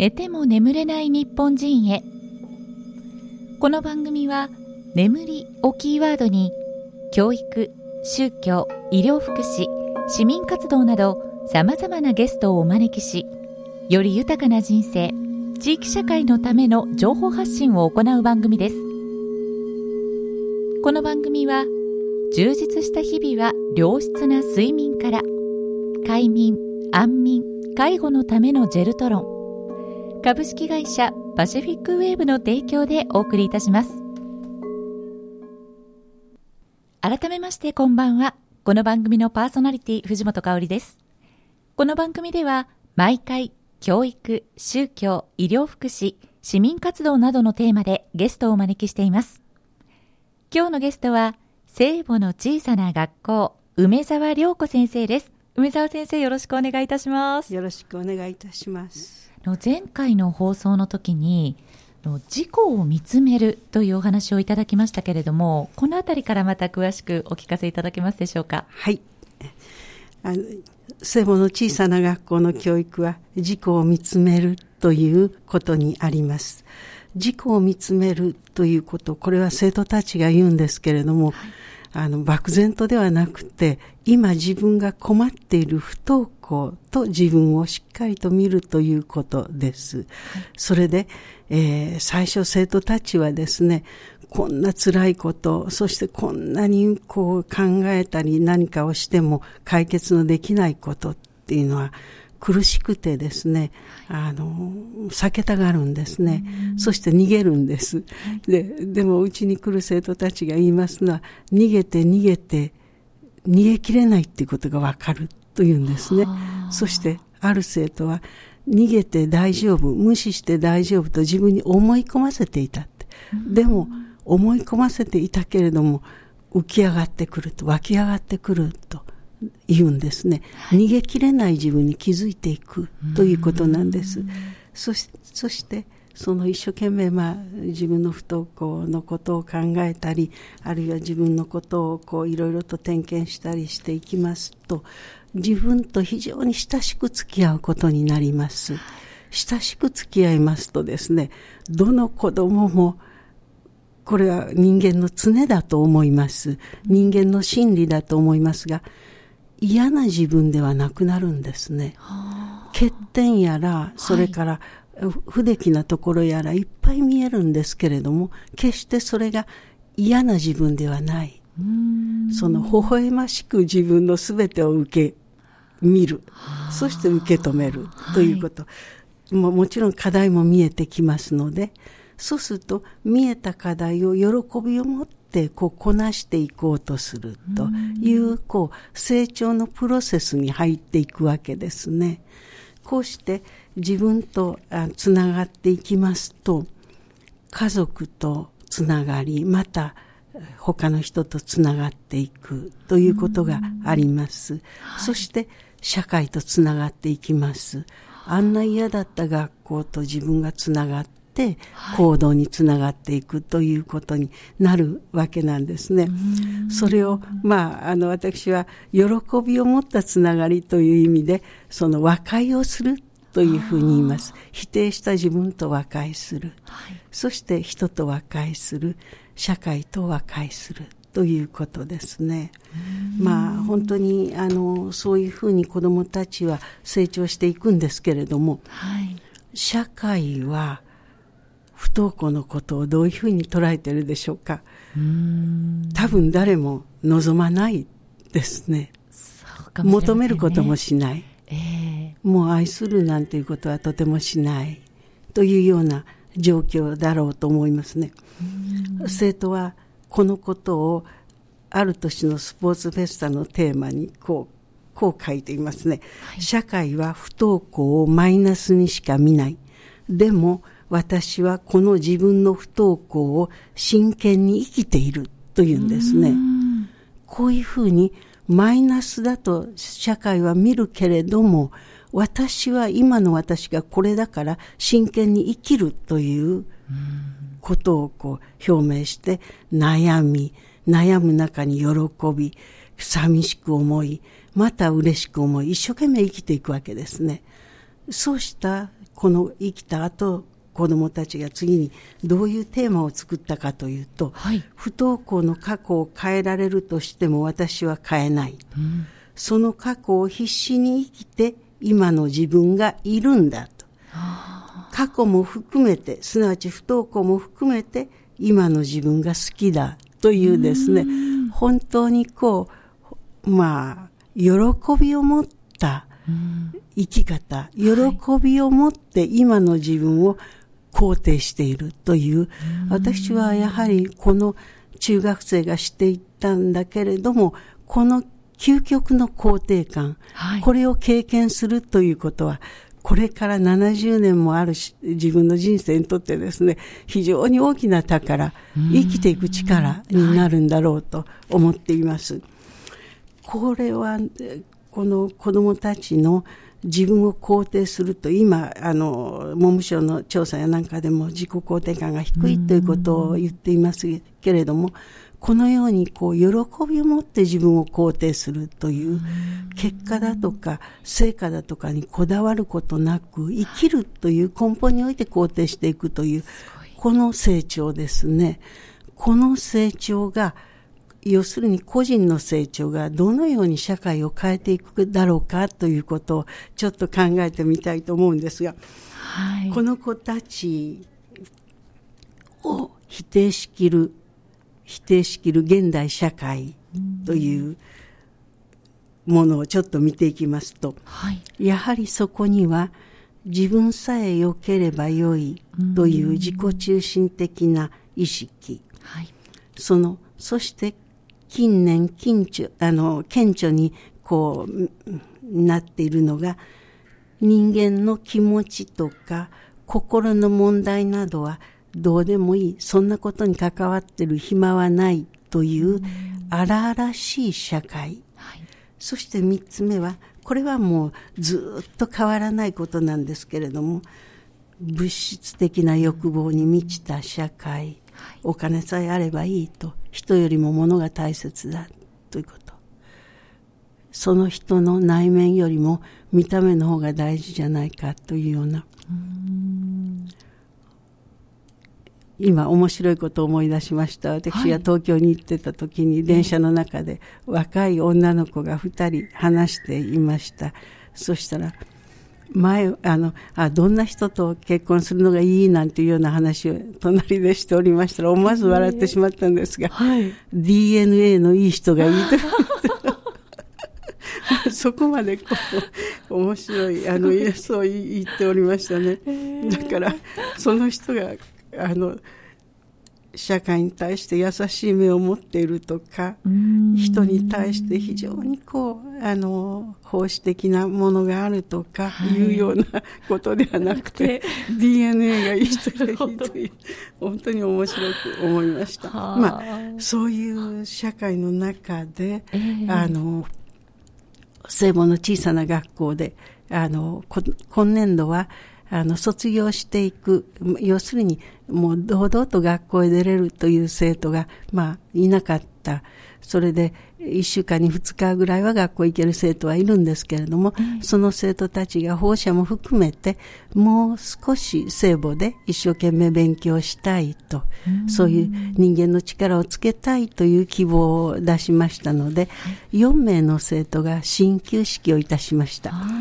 寝ても眠れない日本人へ。この番組は眠りをキーワードに教育、宗教、医療福祉、市民活動などさまざまなゲストをお招きし、より豊かな人生、地域社会のための情報発信を行う番組です。この番組は充実した日々は良質な睡眠から、快眠、安眠、介護のためのジェルトロン、株式会社パシフィックウェーブの提供でお送りいたします。改めましてこんばんは。この番組のパーソナリティ藤本香織です。この番組では毎回教育、宗教、医療福祉、市民活動などのテーマでゲストをお招きしています。今日のゲストは聖母の小さな学校、梅澤良子先生です。梅澤先生、よろしくお願いいたします。 よろしくお願いいたします。 前回の放送の時に自己を見つめるというお話をいただきましたけれども、このあたりからまた詳しくお聞かせいただけますでしょうか。 はい、聖母の小さな学校の教育は自己を見つめるということにあります。自己を見つめるということ、これは生徒たちが言うんですけれども、漠然とではなくて、今自分が困っている不登校と自分をしっかりと見るということです。それで、最初生徒たちはですね、こんな辛いこと、そしてこんなに考えたり何かをしても解決のできないことっていうのは苦しくてですね、避けたがるんですね。そして逃げるんです。でもうちに来る生徒たちが言いますのは、逃げげきれないっていうことがわかるというんですね。そしてある生徒は、逃げて大丈夫、無視して大丈夫と自分に思い込ませていたって。でも思い込ませていたけれども、浮き上がってくると、湧き上がってくると言うんですね。逃げきれない自分に気づいていくということなんです。そしてその一生懸命自分の不登校のことを考えたり、あるいは自分のことをいろいろと点検したりしていきますと、自分と非常に親しく付き合うことになります。親しく付き合いますとですね、どの子供もこれは人間の常だと思います。人間の心理だと思いますが、嫌な自分ではなくなるんですね。欠点やら、それから不出来なところやらいっぱい見えるんですけれども、決してそれが嫌な自分ではない。その微笑ましく自分のすべてを見る。そして受け止めるということ。もちろん課題も見えてきますので、そうすると見えた課題を喜びを持ってこなしていこうとするという成長のプロセスに入っていくわけですね。こうして自分とつながっていきますと、家族とつながり、また他の人とつながっていくということがあります。そして社会とつながっていきます。あんな嫌だった学校と自分がつながって行動につながっていくということになるわけなんですね。それを私は喜びを持ったつながりという意味で、その和解をするというふうに言います。否定した自分と和解する、そして人と和解する、社会と和解するということですね。本当にそういうふうに子どもたちは成長していくんですけれども、社会は不登校のことをどういうふうに捉えているでしょうか。多分誰も望まないですね。 そうかもしれませんね。 求めることもしない、もう愛するなんていうことはとてもしないというような状況だろうと思いますね。生徒はこのことをある年のスポーツフェスタのテーマにこう書いていますね。社会は不登校をマイナスにしか見ない。でも私はこの自分の不登校を真剣に生きているというんですね。こういうふうにマイナスだと社会は見るけれども、今の私がこれだから真剣に生きるということを表明して、悩む中に喜び、寂しく思い、また嬉しく思い、一生懸命生きていくわけですね。そうしたこの生きた後、子どもたちが次にどういうテーマを作ったかというと、はい、不登校の過去を変えられるとしても私は変えない、その過去を必死に生きて今の自分がいるんだと、過去も含めて、すなわち不登校も含めて今の自分が好きだというですね、本当に喜びを持った生き方、喜びを持って今の自分を肯定しているという、私はやはりこの中学生がしていったんだけれども、この究極の肯定感、これを経験するということは、これから70年もある自分の人生にとってですね、非常に大きな宝、生きていく力になるんだろうと思っています。これはこの子どもたちの自分を肯定すると、今文部省の調査やなんかでも自己肯定感が低いということを言っていますけれども、このように喜びを持って自分を肯定するという、結果だとか成果だとかにこだわることなく生きるという根本において肯定していくという、この成長ですね。この成長が、要するに個人の成長がどのように社会を変えていくだろうかということをちょっと考えてみたいと思うんですが、この子たちを否定しきる現代社会というものをちょっと見ていきますと、やはりそこには自分さえ良ければ良いという自己中心的な意識、そして近年顕著になっているのが、人間の気持ちとか心の問題などはどうでもいい、そんなことに関わってる暇はないという荒々しい社会、そして3つ目は、これはもうずっと変わらないことなんですけれども、物質的な欲望に満ちた社会、お金さえあればいいと、人よりも物が大切だということ、その人の内面よりも見た目の方が大事じゃないかというような、今面白いことを思い出しました。私が東京に行ってた時に、電車の中で若い女の子が2人話していました。そしたらどんな人と結婚するのがいいなんていうような話を隣でしておりましたら、思わず笑ってしまったんですが、DNA のいい人がいいとそこまで面白いそう言っておりましたね。だからその人が社会に対して優しい目を持っているとか、人に対して非常に奉仕的なものがあるとかいうようなことではなくて、DNA がいい人がいいという、本当に面白く思いました。そういう社会の中で、聖母の小さな学校で今年度は卒業していく、要するにもう堂々と学校へ出れるという生徒がいなかった。それで1週間に2日ぐらいは学校行ける生徒はいるんですけれども、その生徒たちが保護者も含めてもう少し聖母で一生懸命勉強したいと、そういう人間の力をつけたいという希望を出しましたので、4名の生徒が進級式をいたしました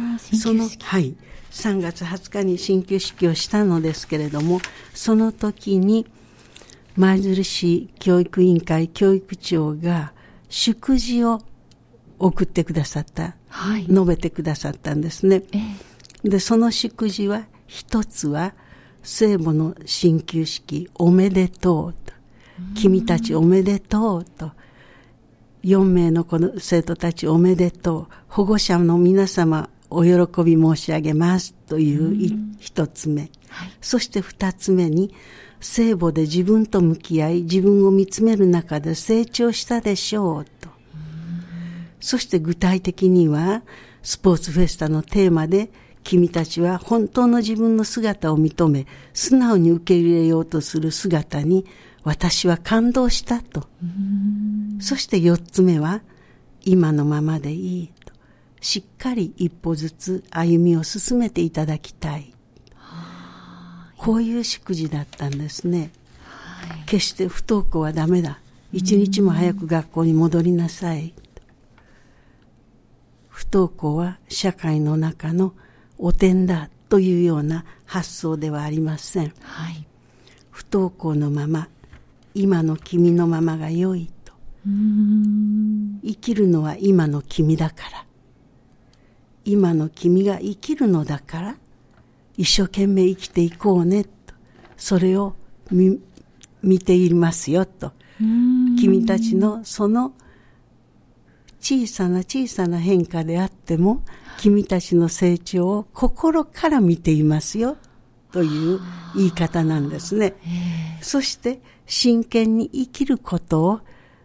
。3月20日に進級式をしたのですけれども、その時に舞鶴市教育委員会教育長が祝辞を送ってくださった、述べてくださったんですね。で、その祝辞は、一つは聖母の進級式おめでとうと、君たちおめでとうと、4名のこの生徒たちおめでとう、保護者の皆様お喜び申し上げますという一つ目、そして二つ目に、聖母で自分と向き合い自分を見つめる中で成長したでしょうと、そして具体的にはスポーツフェスタのテーマで、君たちは本当の自分の姿を認め素直に受け入れようとする姿に私は感動したと、そして四つ目は、今のままでいいと、しっかり一歩ずつ歩みを進めていただきたいこういう祝辞だったんですね。決して不登校はダメだ。一日も早く学校に戻りなさい。不登校は社会の中の汚点だというような発想ではありません。不登校のまま、今の君のままが良いと。生きるのは今の君だから。今の君が生きるのだから、一生懸命生きていこうねと。それを見ていますよと。君たちのその小さな小さな変化であっても、君たちの成長を心から見ていますよという言い方なんですね。そして真剣に生きること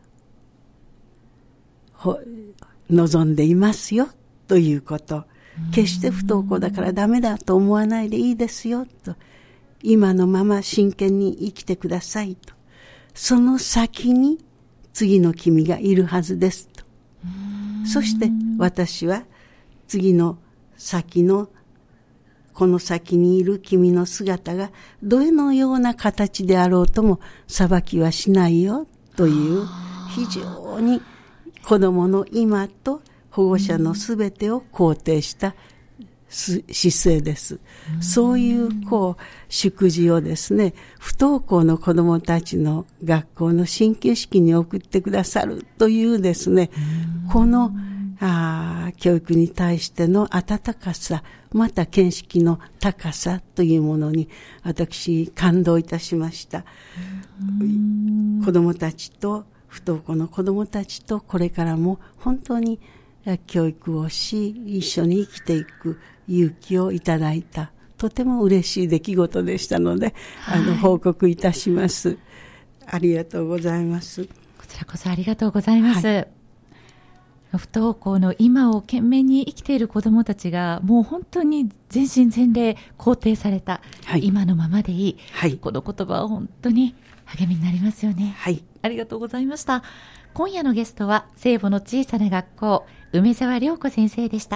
を望んでいますよということ。決して不登校だからダメだと思わないでいいですよと。今のまま真剣に生きてくださいと。その先に次の君がいるはずですと。そして私は次の先のこの先にいる君の姿がどのような形であろうとも裁きはしないよという非常に子供の今と保護者のすべてを肯定した姿勢です。そういう祝辞をですね、不登校の子どもたちの学校の進級式に送ってくださるというですね、この教育に対しての温かさ、また見識の高さというものに私感動いたしました。子どもたちと不登校の子どもたちとこれからも本当に教育をし、一緒に生きていく勇気をいただいた、とても嬉しい出来事でしたので、報告いたします。ありがとうございます。 こちらこそありがとうございます。不登校の今を懸命に生きている子どもたちがもう本当に全身全霊肯定された、今のままでいい、この言葉は本当に励みになりますよね。ありがとうございました。今夜のゲストは聖母の小さな学校、梅沢良子先生でした。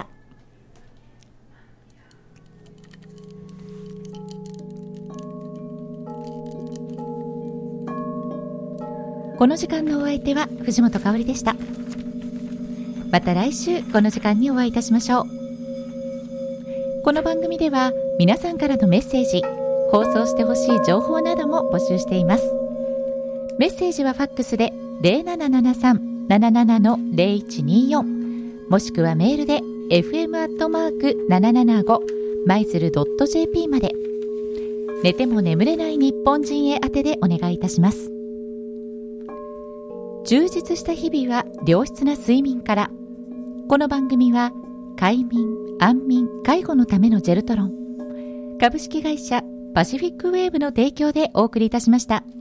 この時間のお相手は藤本香織でした。また来週この時間にお会いいたしましょう。この番組では皆さんからのメッセージ、放送してほしい情報なども募集しています。メッセージはファックスで 0773-77-0124 もしくはメールで fm@775 マイズル .jp まで。寝ても眠れない日本人へ宛てでお願いいたします。充実した日々は良質な睡眠から。この番組は快眠、安眠、介護のためのジェルトロン、株式会社パシフィックウェーブの提供でお送りいたしました。